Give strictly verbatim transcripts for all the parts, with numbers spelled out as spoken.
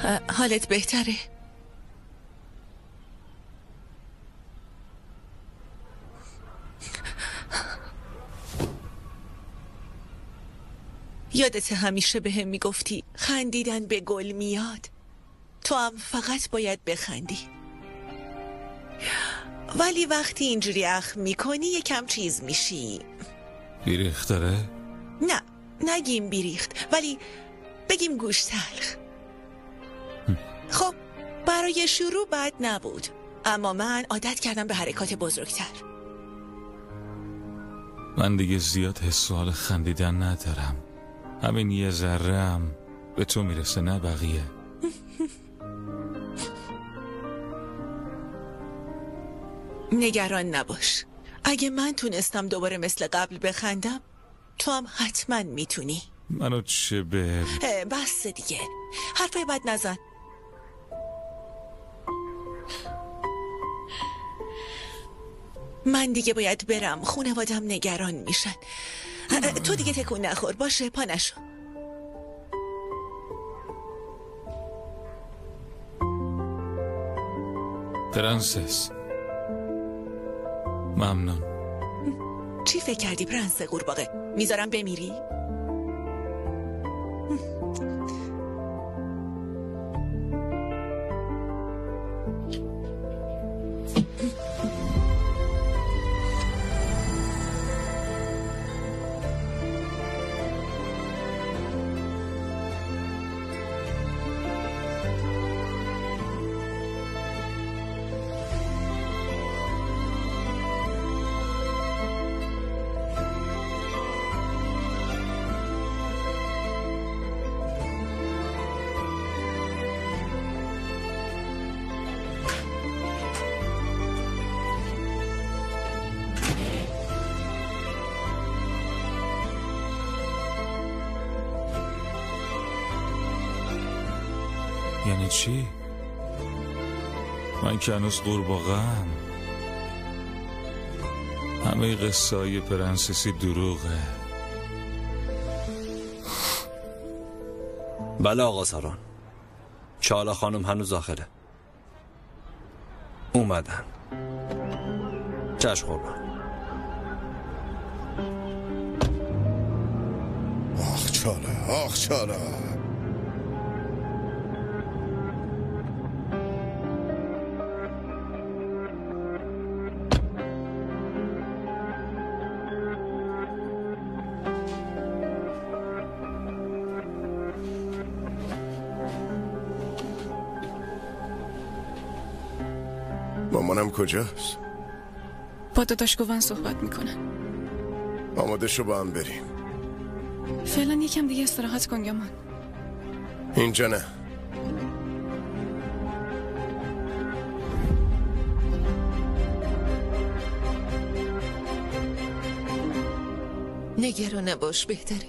حالت بهتره؟ یادت همیشه به هم میگفتی خندیدن به گل میاد، تو هم فقط باید بخندی. ولی وقتی اینجوری اخم میکنی یکم چیز میشی. بیریخت داره؟ نه نگیم بیریخت، ولی بگیم گوش تلخ. خب برای شروع بد نبود، اما من عادت کردم به حرکات بزرگتر. من دیگه زیاد حس و حال خندیدن ندارم، همین یه ذره هم به تو میرسه نه بقیه. نگران نباش، اگه من تونستم دوباره مثل قبل بخندم تو هم حتما میتونی. منو چه به بس دیگه، حرفای بد نزن. من دیگه باید برم، خانوادم نگران میشن. تو دیگه تکون نخور، باشه؟ پا نشو. پرنسس ممنون. چی فکر کردی پرنس قورباغه؟ میذارم بمیری؟ یعنی چی؟ من که هنوز قورباغه‌ام. همه قصه های پرنسسی دروغه. بله آقا ساران، چالا خانم هنوز داخله. اومدن. چشم قربان. آخ چالا، آخ چالا. مامانم کجاست؟ با داداش گوون صحبت میکنن. آماده شو با هم بریم. فعلا یکم دیگه استراحت کن یامان. اینجا نه. نگران نباش، بهتره.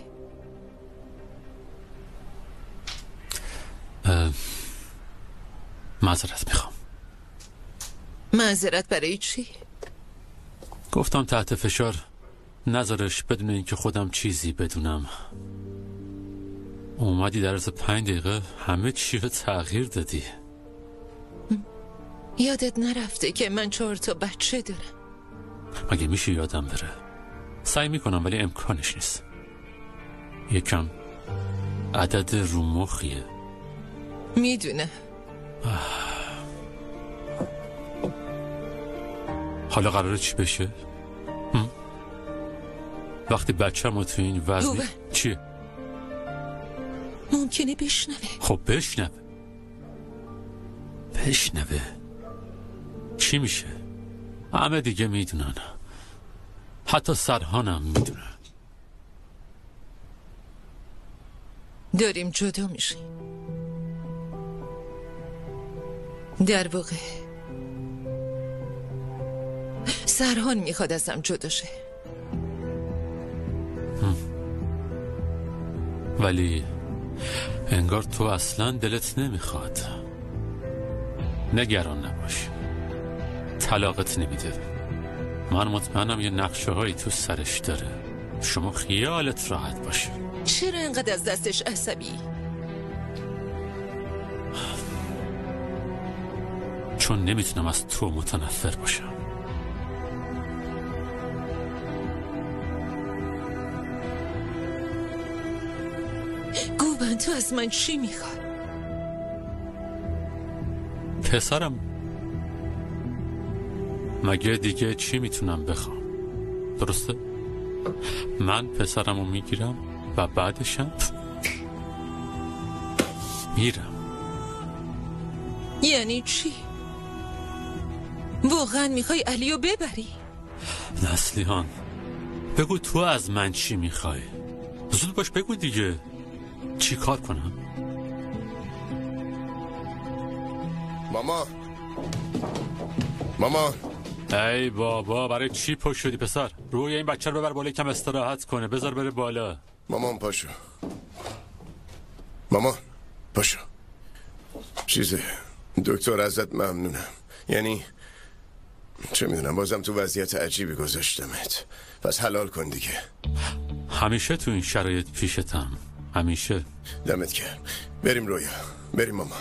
معذرت میخوام. معذرت برای چی؟ گفتم تحت فشار نذارش بدون اینکه خودم چیزی بدونم. اومدی در از پنج دقیقه همه چی رو تغییر دادی. یادت نرفته که من چهار تا بچه دارم؟ مگه میشه یادم بره؟ سعی میکنم ولی امکانش نیست. یکم عدد رو مخیه. میدونه. حالا قراره چی بشه؟ هم؟ وقتی بچه ما تو این وزنی چیه؟ ممکنه بشنوه. خب بشنوه بشنوه چی میشه؟ همه دیگه میدونن، حتی سرهانم میدونن. داریم جدا میشیم. در واقع سرهان میخواد ازم جدا شه. ولی انگار تو اصلا دلت نمیخواد. نگران نباش، طلاقت نمیده. من مطمئنم یه نقشه هایی تو سرش داره. شما خیالت راحت باشه. چرا انقدر از دستش عصبی؟ چون نمیتونم از تو متنفر باشم. گوبن تو از من چی میخوای؟ پسرم، مگه دیگه چی میتونم بخوام؟ درسته؟ من پسرمو میگیرم و بعدشم میرم. یعنی چی؟ واقعا میخوای علیو ببری؟ نسلیحان، بگو تو از من چی میخوای؟ زود باش بگو دیگه. چی کار کنم؟ ماما ماما ای بابا، برای چی پشت شدی پسر؟ روی این بچه رو ببر بالا کم استراحت کنه. بذار بره بالا. مامان پاشو مامان پاشو. چیزه دکتر ازت ممنونم. یعنی چه میدونم بازم تو وضعیت عجیبی گذاشتمت. پس حلال کن دیگه. همیشه تو این شرایط پیشتم. همیشه. دمت گرم. بریم رویا. بریم مامان.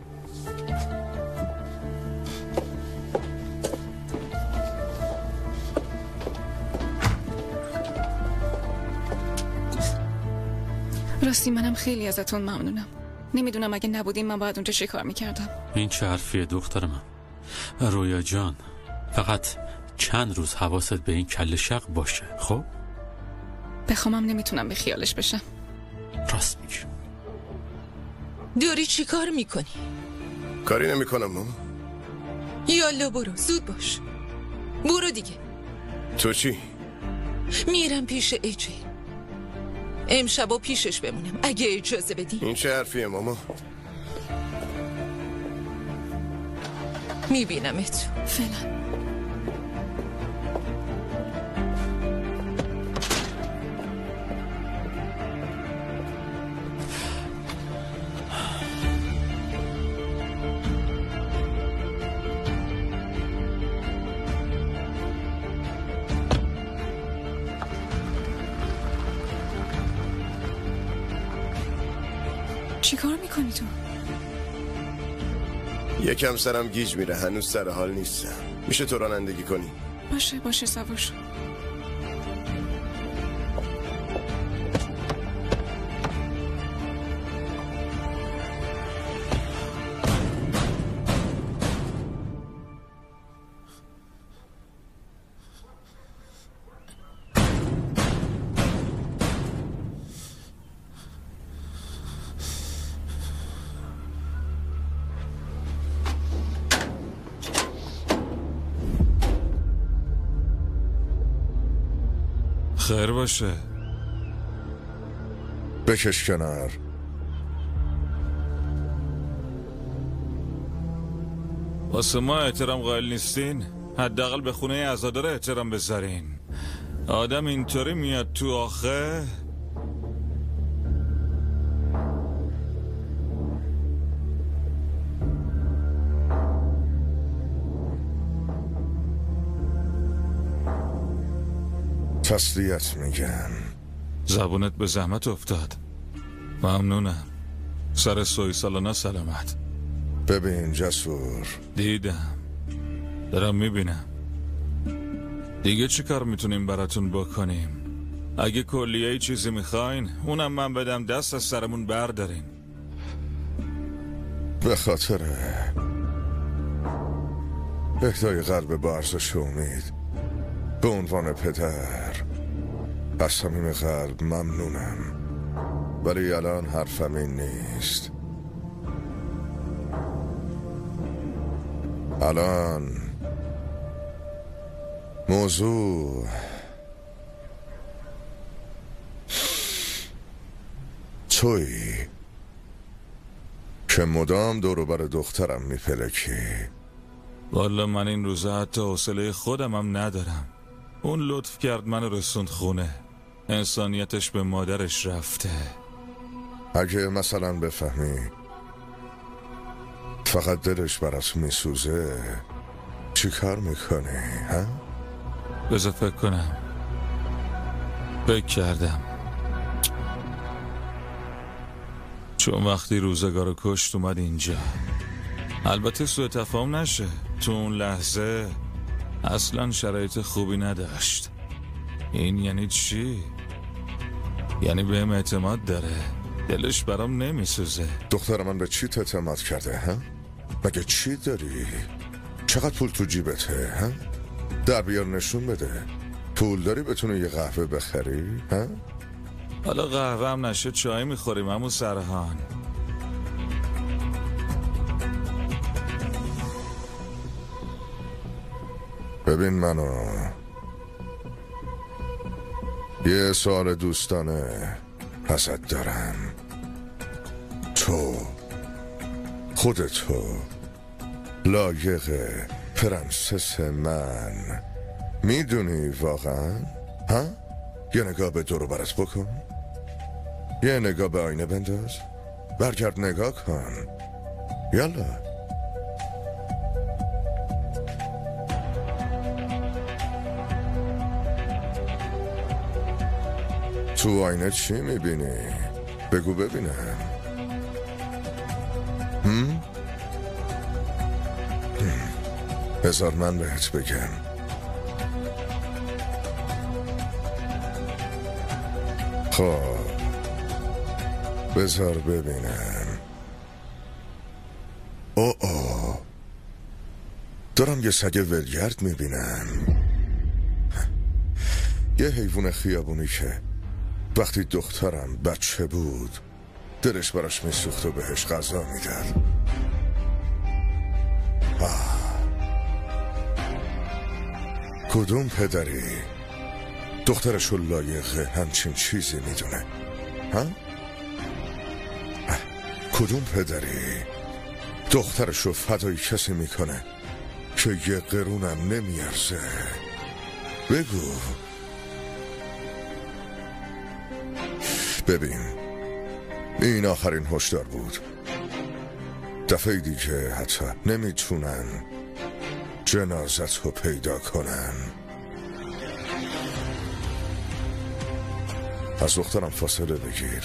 راستی منم خیلی ازتون ممنونم. نمیدونم اگه نبودیم من باید اونجا چه کار میکردم. این چه حرفیه دختر من؟ رویا جان، فقط چند روز حواست به این کله شق باشه. خب بخوامم نمیتونم به خیالش بشم. راست میگی. داری چی کار میکنی؟ کاری نمی کنم ماما. یالا برو، زود باش. برو دیگه. تو چی؟ میرم پیش ایجی. امشبا پیشش بمونم اگه اجازه بدی. این چه حرفیه ماما؟ میبینمت فعلا. چی کار میکنی تو؟ یکم سرم گیج میره. هنوز سر حال نیستم. میشه تو رانندگی کنی؟ باشه باشه سوار شو. خیر باشه. بکش کنار. واسه ما احترام قائل نیستین؟ حداقل به خونه عزادار احترام بذارین. آدم اینطوری میاد تو آخه. تسلیت میگم. زبونت به زحمت افتاد. ممنونم. سر سوی سالانا سلامت. ببین جسور، دیدم، دارم میبینم. دیگه چی کار میتونیم براتون بکنیم؟ اگه کلیه چیزی میخواین اونم من بدم دست از سرمون بردارین. به خاطر اهدای قلب با ارزش امید به عنوان پدر از صمیم قلب ممنونم. ولی الان حرفم این نیست. الان موضوع تویی که مدام دوروبر دخترم میپلکی. والا من این روزا حتی حوصله خودم هم ندارم. اون لطف کرد منو رسوند خونه. انسانیتش به مادرش رفته. اگه مثلا بفهمی فقط دلش برات میسوزه چی کار میکنی؟ ها؟ بذار فکر کنم. فکر کردم. چون وقتی روزگارو کشت اومد اینجا. البته سوء تفاهم نشه، تو اون لحظه اصلا شرایط خوبی نداشت. این یعنی چی؟ یعنی بهم اعتماد داره، دلش برام نمیسوزه. دختر من به چی اعتماد کرده ها؟ مگه چی داری؟ چقدر پول تو جیبته ها؟ در بیار نشون بده. پول داری بتونی یه قهوه بخری ها؟ حالا قهوه هم نشه چای میخوریم عمو سرحان. ببین منو، یه سوال دوستانه ازت دارم. تو خودتو لایق پرنسس من میدونی واقعا؟ ها؟ یه نگاه به دور و برت بکن، یه نگاه به آینه بنداز، برگرد نگاه کن. یالا تو آینه چی میبینی؟ بگو ببینم. هم؟ بذار من بهت بگم. خب بذار ببینم. او او دارم یه سگ ولگرد میبینم، یه حیوان خیابونی که وقتی دخترم بچه بود دلش براش میسوخت و بهش غذا میداد. کدوم پدری دخترشو لایق همچین چیزی میدونه؟ ها؟ کدوم پدری دخترشو فدای کسی میکنه که یه قرونم نمیارزه؟ بگو. ببین این آخرین هشدار بود. دفعه دیگه حتی نمیتونن جنازت رو پیدا کنن. از دخترم فاصله بگیر.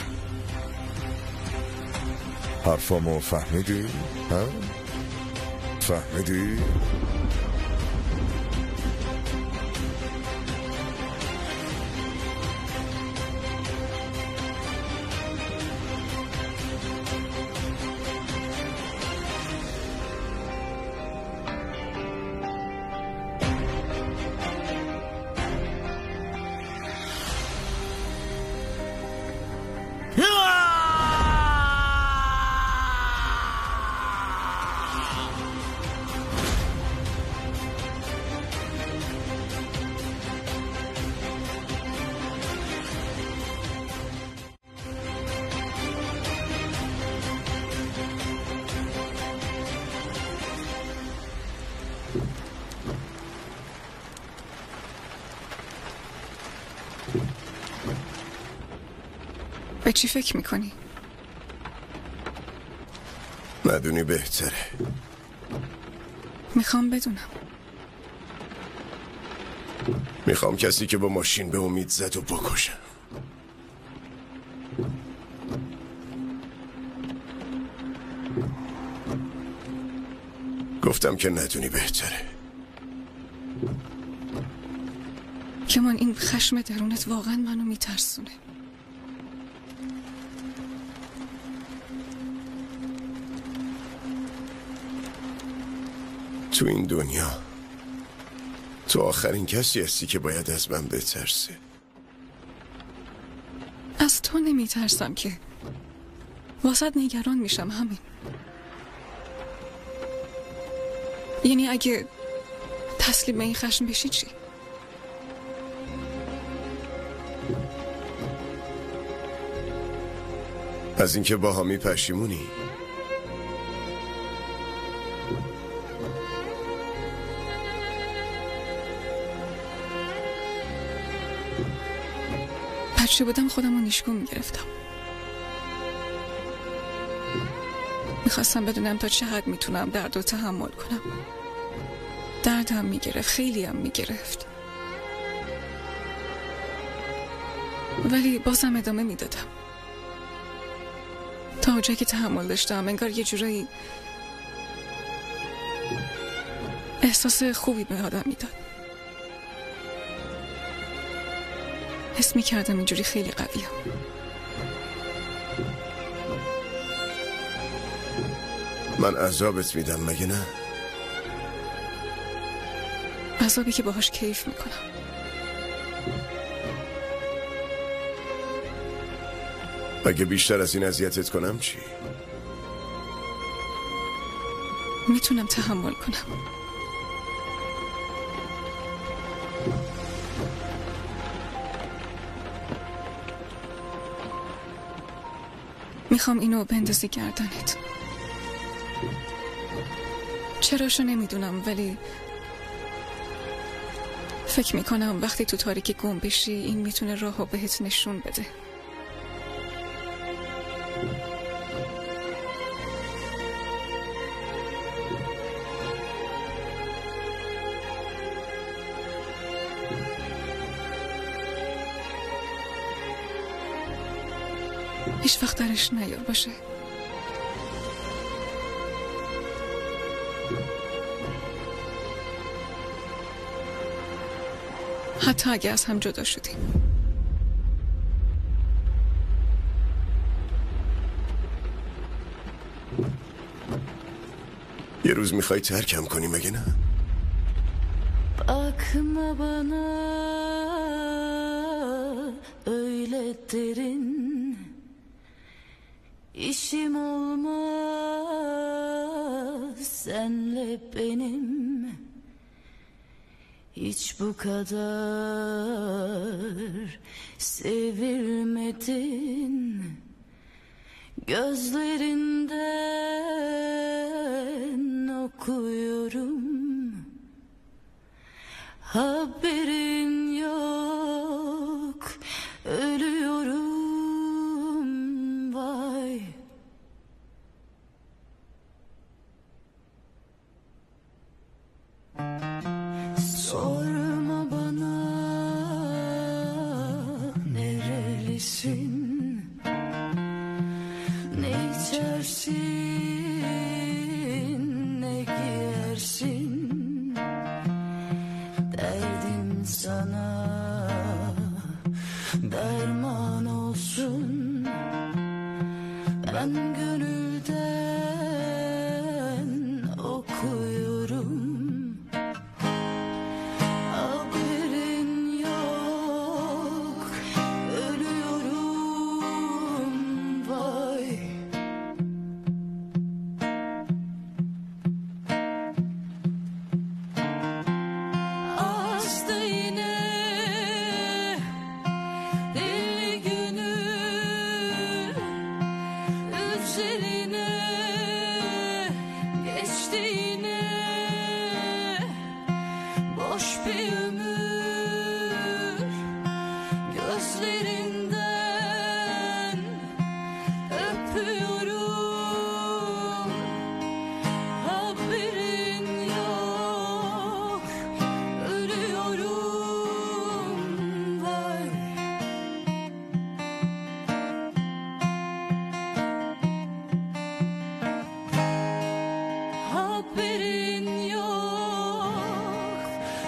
حرفامو فهمیدی؟ ها؟ فهمیدی؟ به چی فکر میکنی؟ ندونی بهتره. میخوام بدونم. میخوام کسی که با ماشین به امید زد و بکشم. گفتم که ندونی بهتره. کمان این خشم درونت واقعا منو میترسونه. تو این دنیا تو آخرین کسی هستی که باید از من بترسه. از تو نمیترسم که، واسط نگران میشم همین. یعنی اگه تسلیم به این خشم بشی چی؟ از اینکه با همی پشیمونی؟ بچه بودم خودم رو نیشگون میگرفتم. میخواستم بدونم تا چه حد میتونم درد رو تحمل کنم. دردم میگرفت، خیلی هم میگرفت، ولی بازم ادامه میدادم. تا اونجا که تحمل داشتم انگار یه جورایی احساس خوبی به آدم میداد. حس میکردم اینجوری خیلی قویم. من عذابت میدم مگه نه؟ عذابی که باهاش کیف میکنم. اگه بیشتر از این اذیتت کنم چی؟ میتونم تحمل کنم. میخوام اینو بندازی گردنت. چراشو نمیدونم، ولی فکر میکنم وقتی تو تاریکی گم بشی این میتونه راهو بهت نشون بده. هیچ وقت درش نیار باشه. حتی اگه از هم جدا شدیم. یه روز میخوای ترکم کنی مگه نه؟ Bakma bana öyle derin, İşim olmaz senle benim, hiç bu kadar sevilmedin. Gözlerinden okuyorum, haberin yok, ölüyorum vay. Sorma bana nerelisin, ne içersin, ne giyersin. Derdim sana derman olsun. Ben gönülden okuyorum, haberin yok, ölüyorum vay. Açtı yine deli günü üzerine, geçti yine boş bir ömür. Gözlerinden öpüyorum, haberin yok, ölüyorum vay. Haberin yok,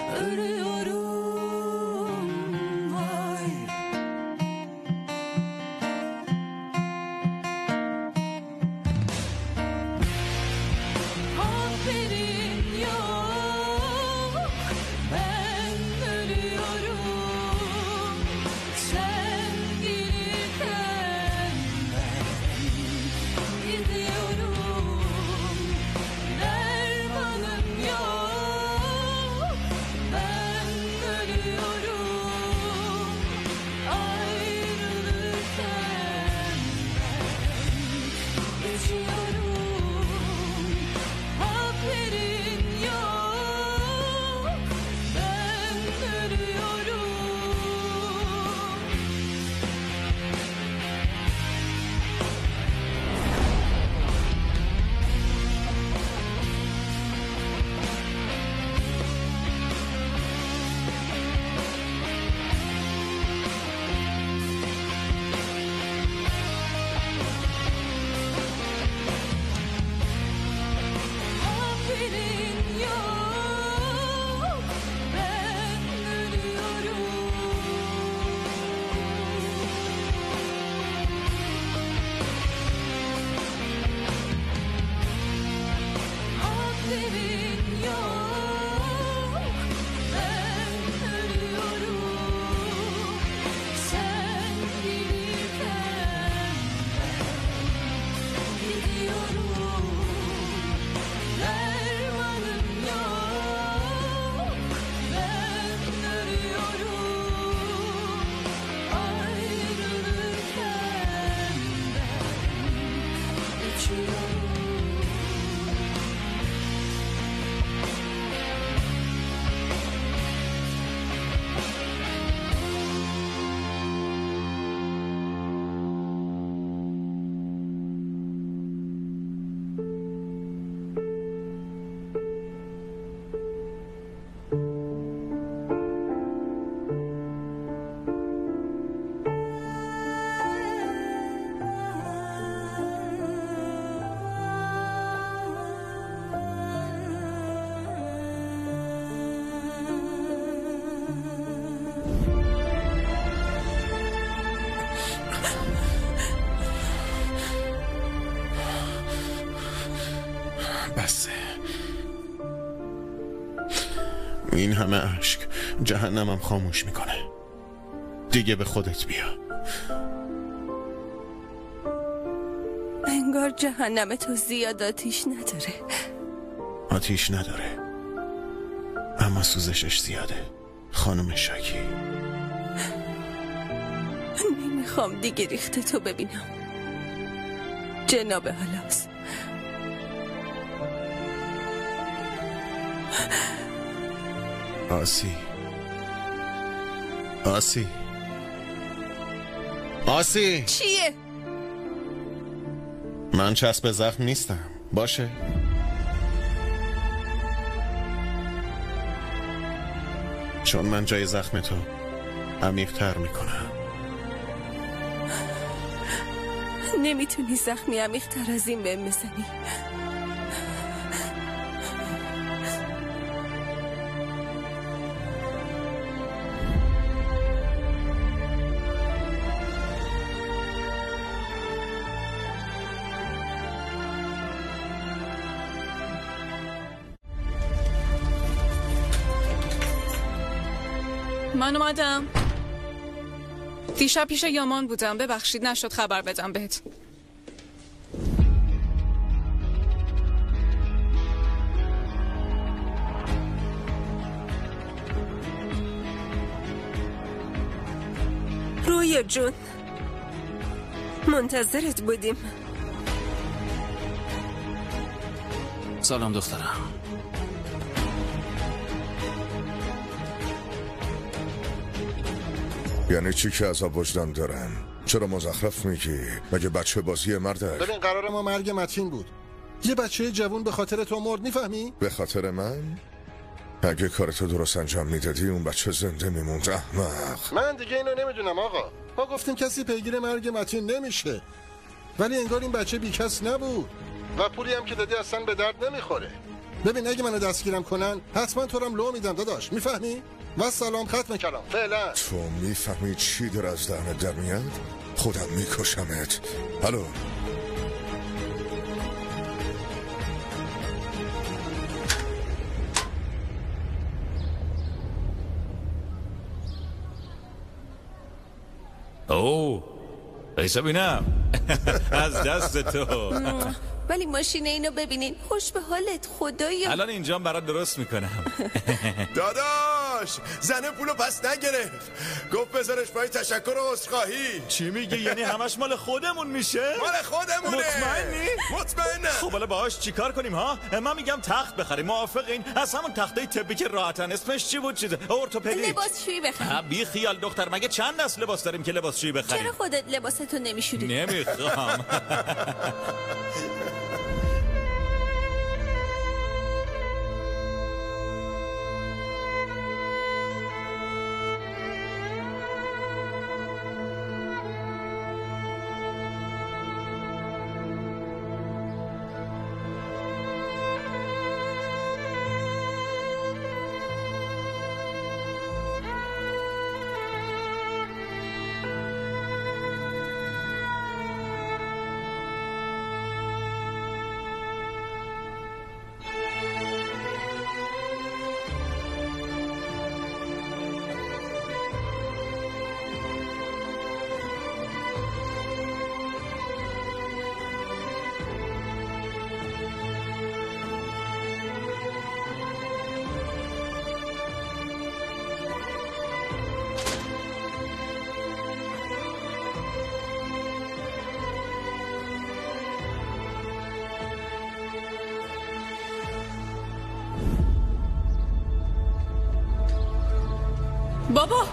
ölüyorum vay. Haberin yok, ben ölüyorum. Sen gelirken ben gidiyorum. Dermanım yok, ben این همه اشک جهنمم خاموش میکنه. دیگه به خودت بیا. انگار جهنم تو زیاد آتیش نداره. آتیش نداره اما سوزشش زیاده خانم شاکی. نمیخوام دیگه ریخت تو ببینم جناب هلاس. آسی آسی آسی چیه؟ من چسب زخم نیستم باشه؟ چون من جای زخم تو عمیق تر میکنم. نمیتونی زخمی عمیق تر از این بهم بزنی. من اومدم. دیشب پیش یامان بودم، ببخشید نشد خبر بدم بهت. رویا جون منتظرت بودیم. سلام دخترم. یعنی چی که عذاب وجدان دارن؟ چرا مزخرف میگی؟ مگه بچه بازی مرده؟ ببین قرار ما مرگ متین بود. یه بچه جوون به خاطر تو مرد، میفهمی؟ به خاطر من؟ اگه کارتو درست انجام میدادی اون بچه زنده میموند. احمق. من دیگه اینو نمیدونم آقا. ما گفتیم کسی پیگیر مرگ متین نمیشه، ولی انگار این بچه بیکس نبود و پولی هم که دادی اصلا به درد نمیخوره. ببین اگه منو دستگیرم کنن حتما تو رو هم لو میدم داداش، میفهمی؟ و سلام ختم کلام فعلا. تو میفهمی چی در از دهنت در میاد؟ خودم میکشمت. الو اوه ایسا بینم از دست تو. ولی ماشین اینو ببینین، خوش به حالت خدایا. الان اینجام برات درست میکنم. داداش زنه پولو پس نگرفت، گفت بذارش پای تشکر و عذرخواهی. چی میگه؟ یعنی همش مال خودمون میشه؟ مال خودمونه. مطمئنی؟ مطمئنم. خب حالا باهاش چیکار کنیم ها؟ من میگم تخت بخریم. موافقین؟ از همون تخته طبی که راحتن. اسمش چی بود؟ چیزه ارتوپدیک. لباسشویی بخریم. بی خیال دختر، مگه چند دست لباس داریم که لباسشویی بخریم؟ چرا خودت لباستو نمیشوری؟ نمیخوام. بابا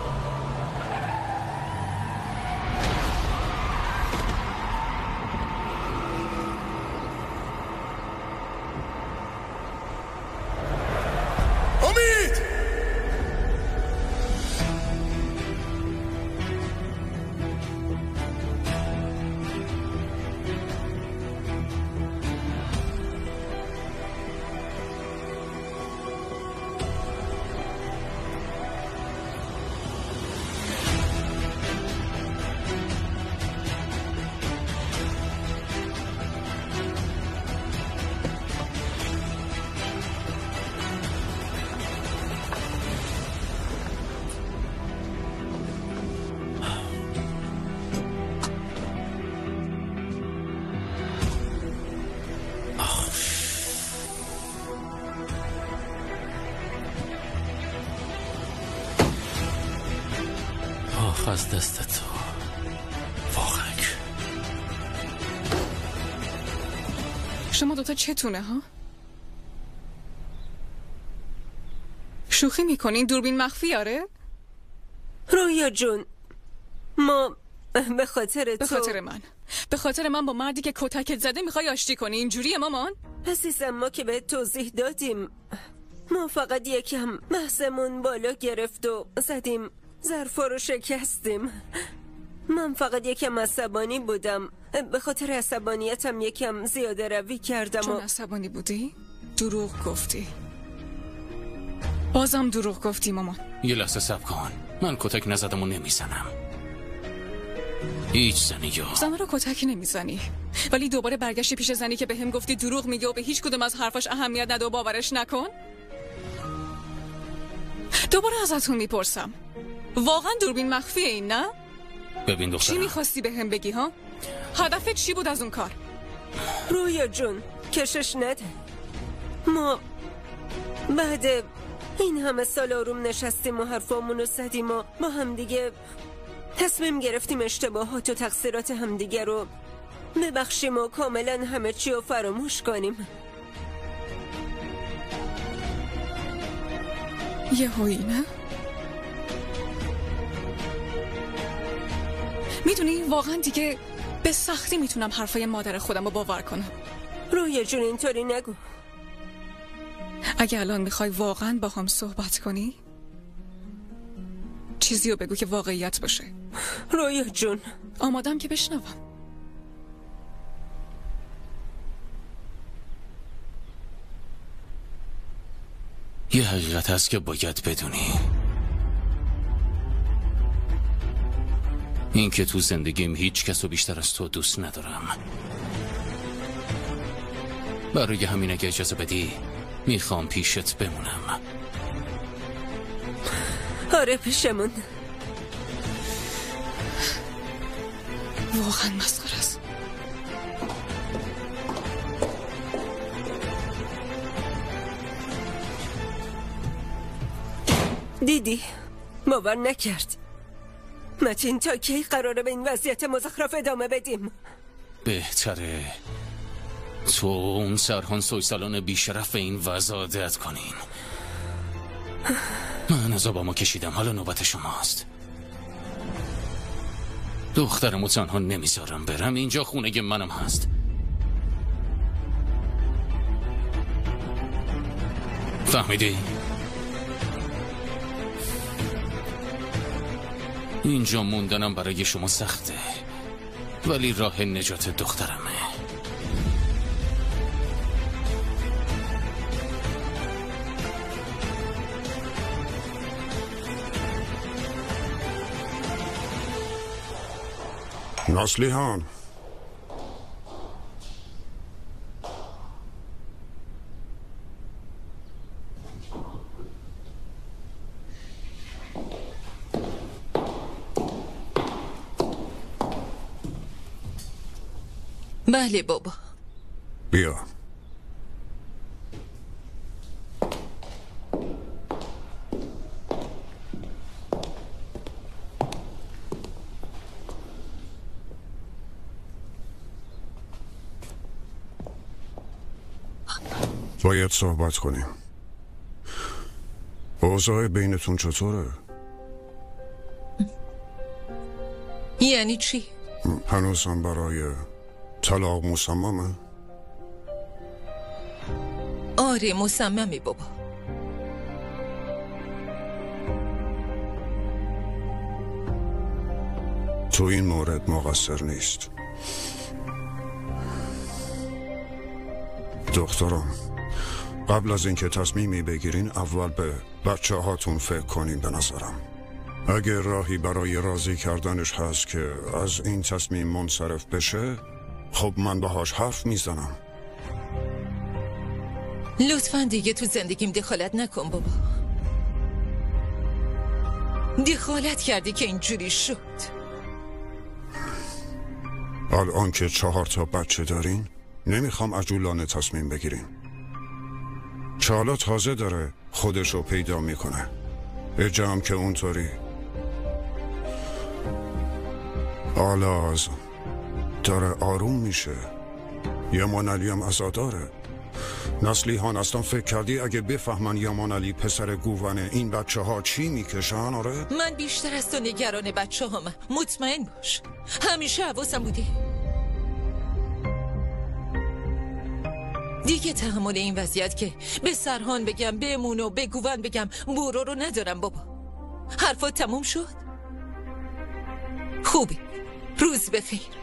امید از دست تو واقعا. شما دوتا چتونه ها؟ شوخی میکنین؟ دوربین مخفی آره؟ رویا جون، ما به خاطر تو، به خاطر من به خاطر من با مردی که کتکت زده میخوای آشتی کنی؟ اینجوریه مامان؟ عزیزم ما که به توضیح دادیم، ما فقط یکم بحثمون بالا گرفت و زدیم ظرفا رو شکستیم. من فقط یکم عصبانی بودم، به خاطر عصبانیتم یکم زیاده روی کردم. چون و... عصبانی بودی؟ دروغ گفتی. بازم دروغ گفتی مامان. یه لحظه صبر کن، من کتک نزدم و نمیزنم. هیچ زنی یا زنه رو کتک نمیزنی، ولی دوباره برگشتی پیش زنی که به هم گفتی دروغ میگه و به هیچ کدوم از حرفاش اهمیت نده و باورش نکن. دوباره ازتون میپرسم، واقعا دوربین مخفیه این نه؟ ببین دخترم، چی میخواستی به هم بگی ها؟ هدفت چی بود از اون کار؟ رویا جون کشش نده. ما بعد این همه سال آروم نشستیم و حرفامونو زدیم و با هم دیگه تصمیم گرفتیم اشتباهات و تقصیرات همدیگه رو ببخشیم و کاملا همه چی رو فراموش کنیم. یه هایی نه؟ میدونی واقعا دیگه به سختی میتونم حرفای مادر خودم رو باور کنم. رویا جون اینطوری نگو. اگه الان میخوای واقعا با هم صحبت کنی، چیزی رو بگو که واقعیت باشه. رویا جون آمادم که بشنوم. یه حقیقت هست که باید بدونی، این که تو زندگیم هیچ کس رو بیشتر از تو دوست ندارم. برای همین اگه اجازه بدی میخوام پیشت بمونم. آره پیشمون. واقعا مسخره است. دیدی؟ باور نکرد. متین تا کی قراره به این وضعیت مزخرف ادامه بدیم؟ بهتره تو اون سرهان سویسالان بیشرف این وضع عادت کنین. من عذابامو کشیدم، حالا نوبت شماست. دخترمو تنها نمیذارم برم، اینجا خونه منم هست. فهمیدی؟ اینجا موندنم برای شما سخته، ولی راه نجات دخترمه. ناسلیحان، بله بابا. بیا. باید صحبت کنیم. اوضاع بینتون چطوره؟ یعنی چی؟ هنوزم برای طلاق مصممه؟ آره مصممی بابا. تو این مورد مقصر نیست. دخترم، قبل از اینکه تصمیمی بگیرین اول به بچه هاتون فکر کنین. به نظرم اگه راهی برای راضی کردنش هست که از این تصمیم منصرف بشه، خب من باهاش حرف میزنم. لطفاً دیگه تو زندگیم دخالت نکن بابا. دخالت کردی که اینجوری شد. الان که چهار تا بچه دارین، نمیخوام عجولانه تصمیم بگیرین. چالا تازه داره خودشو پیدا میکنه. اجام که اونطوری. آلاز داره آروم میشه. یمان علی هم عزاداره. نسلی ها نستان فکر کردی اگه بفهمن یمان علی پسر گوونه این بچه ها چی میکشن؟ آره؟ من بیشتر از تو نگران بچه ها من. مطمئن باش همیشه حواسم بوده. دیگه تحمل این وضعیت که به سرهان بگم بمون و به گوون بگم برو رو ندارم بابا. حرفات تموم شد؟ خوبی، روز بخیر.